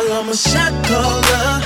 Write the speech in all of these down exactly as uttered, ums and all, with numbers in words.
Girl, I'm a shot caller.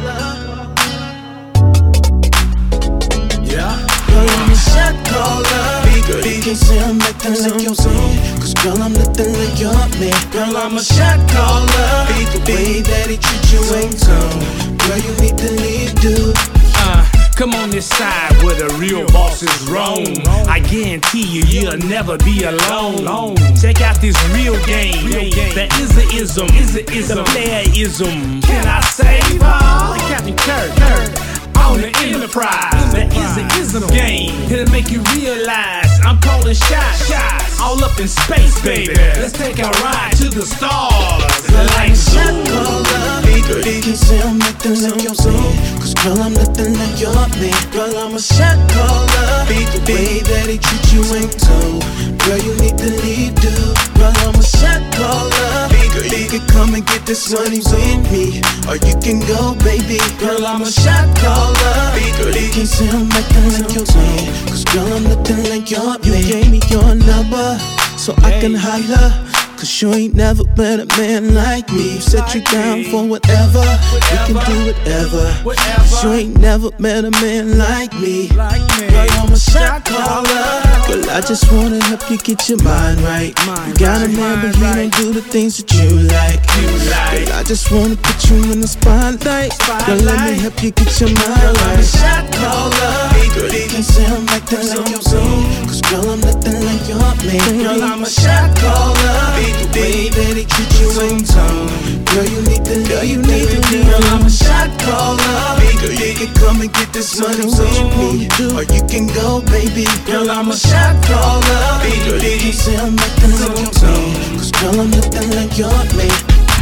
Yeah. Girl, I'm a shot caller. Girl, you can't say I'm acting like your man, cause girl, I'm nothing like your man. Girl, I'm a shot caller. The way that he treat you ain't cool. Girl, you need to leave, dude. Uh, come on this side where the real bosses roam. I guarantee you, you'll never be alone. Check out this real game. The is a ism, the player-ism. Can I save her? Like Captain Kirk on the Enterprise. The is a ism game. It'll make you realize I'm calling shots. All up in space, baby. Let's take a ride to the stars. Like shot caller. Girl, you can't say I'm acting like your man, cause girl, I'm nothing like your man. Girl, I'm a shot caller. The way that he treat you ain't cool. Girl, you need to leave, dude. Girl, I'm a shot caller. Girl, you can come and get this money with me, or you can go, baby. Girl, I'm a shot caller. Girl, you can't say I'm acting like your man, cause girl, I'm nothing like your man. You gave me your number so I can holler, cause you ain't never been a man like me. You set you down for whatever, you can do whatever. Cause you ain't never met a man like me. Girl, I'm a shot caller. Girl, I just wanna help you get your mind right. You got a man, but he don't do the things that you like. Girl, I just wanna put you in the spotlight. Girl, let me help you get your mind right. I'm a shot caller. Girl, you can't say I'm acting like your man, cause girl, I'm nothing like your man. Girl, I'm a shot caller. The way that he treat you ain't tone. Girl, you need to leave, girl, you need to leave. Girl, I'm a shot caller. Girl, you can come and get this money with me, or you can go, baby. Girl, I'm a shot caller. Girl, you can't say I'm acting like your man, cause girl, I'm nothing like your man.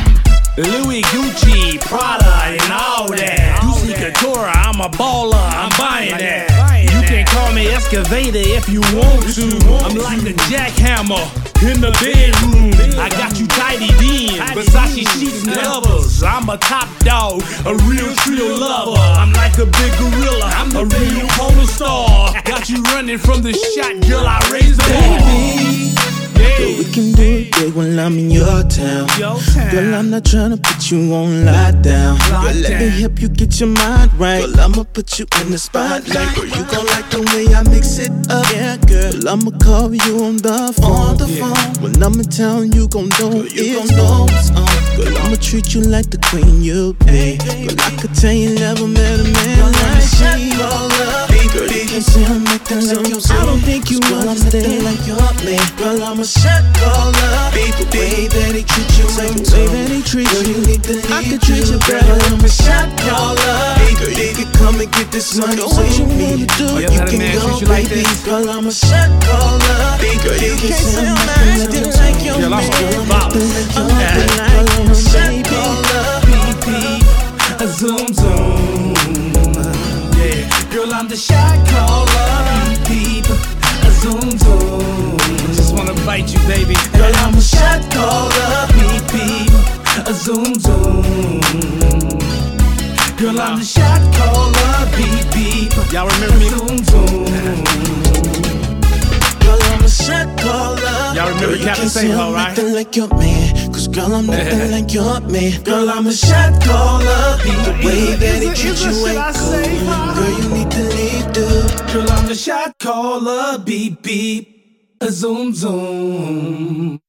Louis, Gucci, Prada, and all that. Juicy Couture, I'm a baller, I'm buying that. You can call me Excavator if you want to. I'm like the jackhammer in the bedroom. I got you tidy then, Versace sheets and covers. I'm a top dog, a real trio lover. I'm like a big gorilla, I'm a real polar star. Got you running from the shot, girl, I raised the baby. Girl, we can do it big when I'm in your town. Girl, I'm not tryna put you on lockdown. Girl, let me help you get your mind right. Girl, I'ma put you in the spotlight. Girl, you gon' like the way I mix it up. Yeah, girl, I'ma call you on the phone. On the phone. When I'm in town, you gon' know girl, you it's gon' know it's on. Girl, I'ma treat you like the queen you be. Girl, I could tell you never met a man girl, like me. Girl, you can't say I'm acting like your man. I don't think you girl, understand like your man. Girl, I'm a shot caller. The way that he treat you ain't the way that he treat you. Girl, you need to leave. I could treat you better. Girl, I'm a shot caller. Girl, you can come and get this money with me, or you can go, baby. Girl, I'm a shot caller. Girl, you can't say I'm acting like your man. Girl, I'm acting like your man. Girl, I'm a shot caller. Beep beep, a zoom zoom. Yeah, girl, I'm the shot caller. Beep beep, a zoom zoom. Just wanna bite you, baby. Girl, I'm a shot caller. Beep beep, a zoom zoom. Girl, I'm the shot caller. Beep beep, y'all remember me? Zoom zoom. Girl, I'm a shot caller. Y'all remember Captain Sable, right? Nothing like your man, cause girl, I'm nothing like your man. Girl, I'm a shot caller. The way that he treat you ain't cool. Girl, you need to leave, dude. Girl, I'm the shot caller. Beep beep, a zoom zoom.